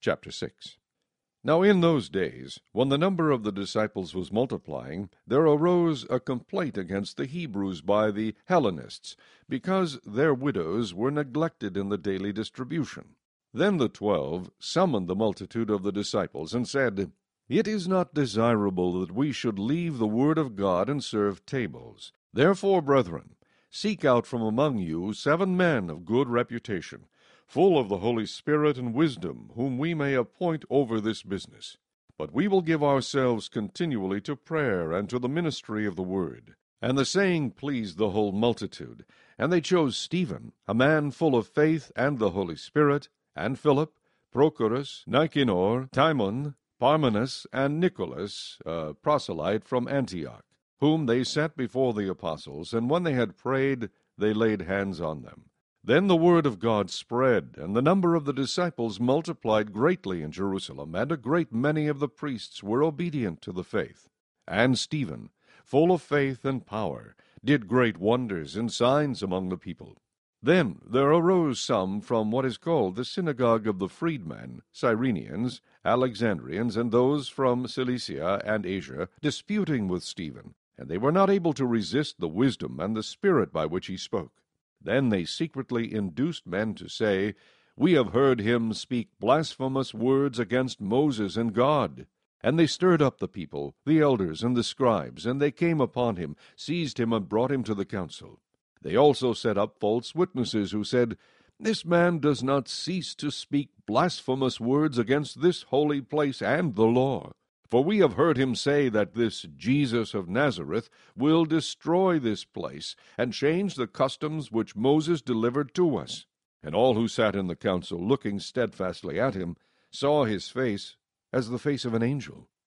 Chapter 6. Now in those days, when the number of the disciples was multiplying, there arose a complaint against the Hebrews by the Hellenists, because their widows were neglected in the daily distribution. Then the 12 summoned the multitude of the disciples, and said, It is not desirable that we should leave the word of God and serve tables. Therefore, brethren, seek out from among you 7 men of good reputation, full of the Holy Spirit and wisdom, whom we may appoint over this business. But we will give ourselves continually to prayer and to the ministry of the word. And the saying pleased the whole multitude. And they chose Stephen, a man full of faith and the Holy Spirit, and Philip, Prochorus, Nicanor, Timon, Parmenas, and Nicholas, a proselyte from Antioch, whom they set before the apostles, and when they had prayed, they laid hands on them. Then the word of God spread, and the number of the disciples multiplied greatly in Jerusalem, and a great many of the priests were obedient to the faith. And Stephen, full of faith and power, did great wonders and signs among the people. Then there arose some from what is called the synagogue of the freedmen, Cyrenians, Alexandrians, and those from Cilicia and Asia, disputing with Stephen, and they were not able to resist the wisdom and the spirit by which he spoke. Then they secretly induced men to say, We have heard him speak blasphemous words against Moses and God. And they stirred up the people, the elders and the scribes, and they came upon him, seized him, and brought him to the council. They also set up false witnesses, who said, This man does not cease to speak blasphemous words against this holy place and the law. For we have heard him say that this Jesus of Nazareth will destroy this place, and change the customs which Moses delivered to us. And all who sat in the council, looking steadfastly at him, saw his face as the face of an angel.